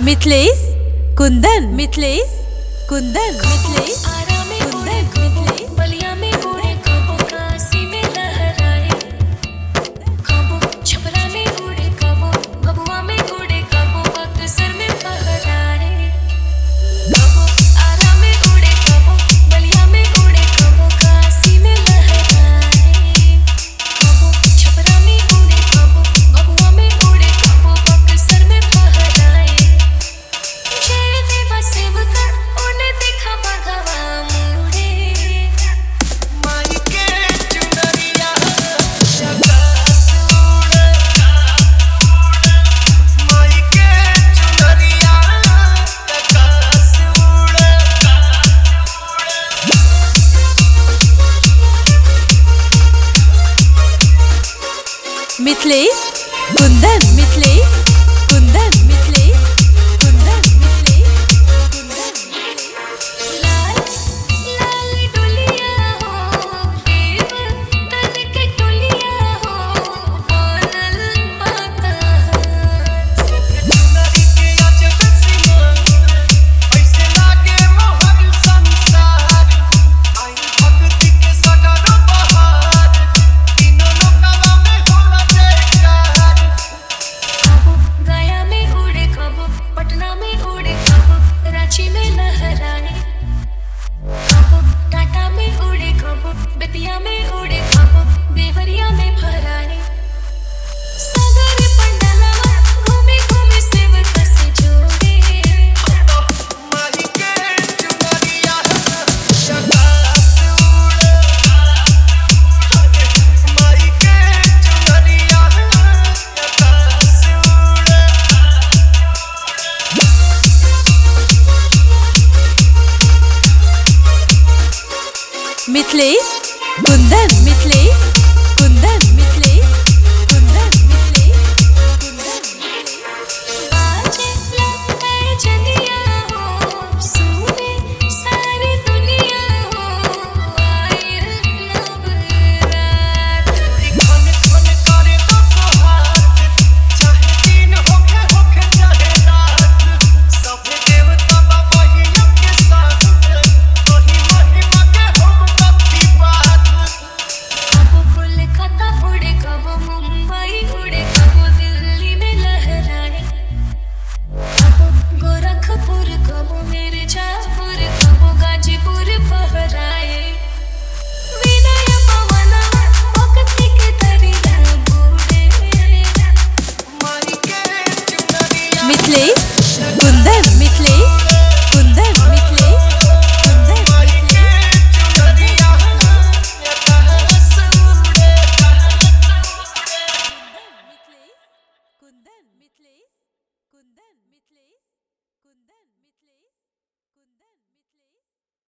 मिथलेश कुंदन मिथलेश कुंदन मिथलेश मिथलेश कुंदन मिथलेश कुंदन मिथलेश कुंदन मिथलेश कुंदन लाल लाल डोलिया हो देव तन के डोलिया हो बनल माता सुनरी के आज बसिया ऐसे लागे मोहन संसार आई भक्ति के सगरो बहार तीनों लोकवा में होला जयकार गया में उड़े कबो पटना में उड़े कबो रांची में लहराए कबो टाटा में उड़े कबो बेतिया में उड़े कबो देवरिया में फहराए सागर पंडलवा घूमे घूमे सेवक से जोड़े माई के चुनरिया आकाश उड़े माई के चुनरिया आकाश उड़े मिथलेश कुंदन मिथलेश कुंदन मिथलेश कुंदन मिथलेश कुंदन बाजे लगे जनिया हो सुने सारी दुनिया हो आए नवरात खन खन करे तो सोहात चाहे दिन होके चाहे रात सब देवता बाबा ही के साथ वही महिमा के हम कति बात कबो कोलकाता उड़े कबो मुंबई उड़े कबो दिल्ली में लहराए कबो गोरखपुर कबो मिर्जापुर कबो गाजीपुर फहराए विनय पवनवा भक्ति के दरिया बूढ़े माई के चुनरिया मिथलेश कुंदन मिथलेश कुंदन मिथलेश कुंदन माई के चुनरिया आकाश उड़े कुंदन मिथलेश कुंदन मिथलेश कुंदन मिथलेश कुंदन मिथलेश